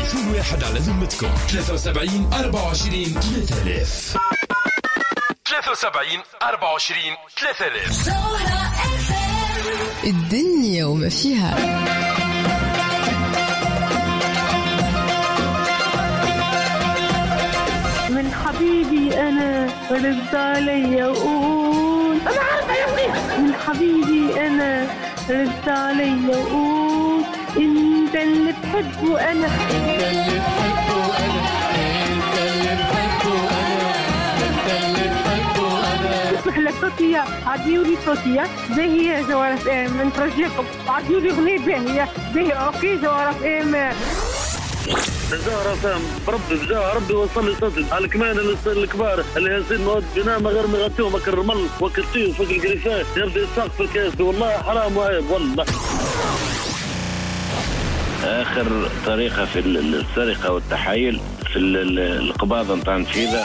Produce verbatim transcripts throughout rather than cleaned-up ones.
تليفون واحد على ذمتكم ثلاثة وسبعين أربعة وعشرين ثلاثة آلاف ثلاثة وسبعين أربعة وعشرين ثلاثة آلاف. الدنيا وما فيها. من حبيبي أنا رد علي وقول أنا عارفة يا وليد. من حبيبي أنا رد علي وقول أنت اللي بحبه أنا. أنت اللي بحبه أنا. أنت اللي بحبه أنا. أنت اللي بحبه أنا. اسمح لك صوتية عديولي صوتية باهية جوارة إيه من فرجيكم عديولي أغنية باهية باهية أوكي جوارة إيه ما بجاه رسام ربي بجاه ربي وصل لي صوتي على كمان الكبار اللي هزين مواد بناء غير مغطيهم وكر الرمل وكرتيه فوق القريفات يرضي الساق في الكاس والله حرام وعيب والله. آخر طريقة في السرقة والتحايل في القباضة نتاع نفيذة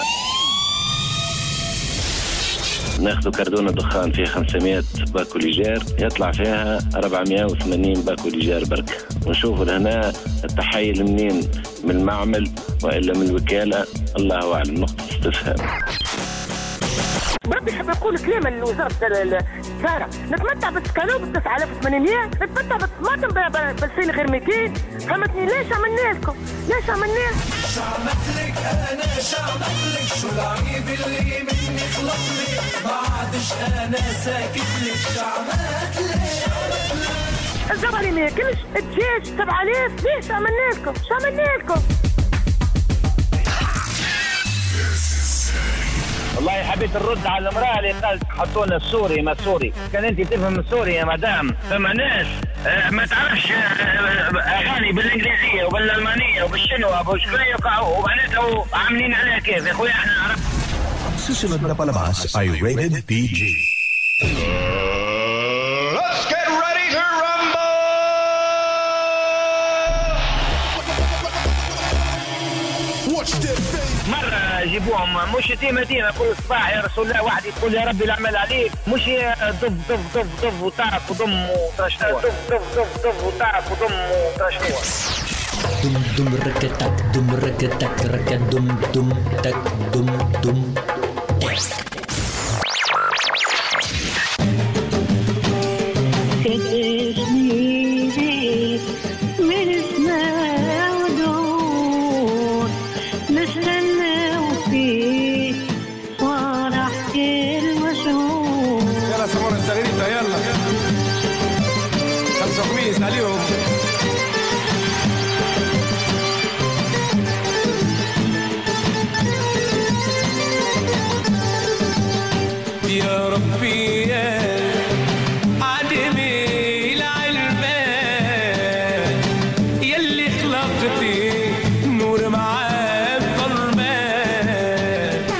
ناخذ كردونة دخان فيها خمسمائة باكو ليجار يطلع فيها أربعمائة وثمانين باكو ليجار برك ونشوفوا هنا التحايل منين من المعمل وإلا من الوكالة الله أعلم نقطة استفهام. بربي حب يقول كلمة لوزارة الزارة نتمتع بالسكالو بتسعة آلاف وثمانمائة نتمتع بالطماطم بألفين غير مئتين فهمتني ليش عملنا لكم ليش عملنا شعمت لك أنا شعمت لك شو العيب اللي مني خلطني ما عادش أنا ساكت لك شعمت لك الزبالي ما ياكلش الدجاج سبعة آلاف ليش عملنا لكم شو عملنا لكم. والله حبيت الرد على المرأة اللي قالت حطونا السوري ما السوري كان انت تفهم السوري يا مدام فما ناس اه ما تعرفش اه اغاني بالانجليزيه وبالالمانيه وبالشنوه وبالشكريه ومعناتها عاملين عليها كيف يا اخويا احنا عرفنا. Susunod na palabas ay rated P G. Let's get ready to rumble. Watch this face. مرة يجيبوهم مش تيمة تيمة كل صباح يا رسول الله واحد يقول يا ربي العمل عليك مش ضف ضف ضف ضف وتعرف وضم وترشنوه ضف ضف ضف ضف وتعرف وضم وترشنوه دم دم ركتك دم ركتك ركت دم دم تك دم دم عليهم يا ربي يا عدمي العلمان يلي خلقتي نور معاه الظلمان.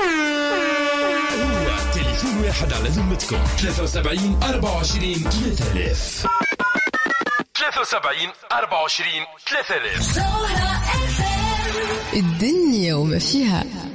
هو تليفون واحد على ذمتكم ثلاثة وسبعين أربعة وعشرين ثلاثة آلاف ثلاثة وسبعين أربعة وعشرين ثلاثة آلاف. الدنيا وما فيها.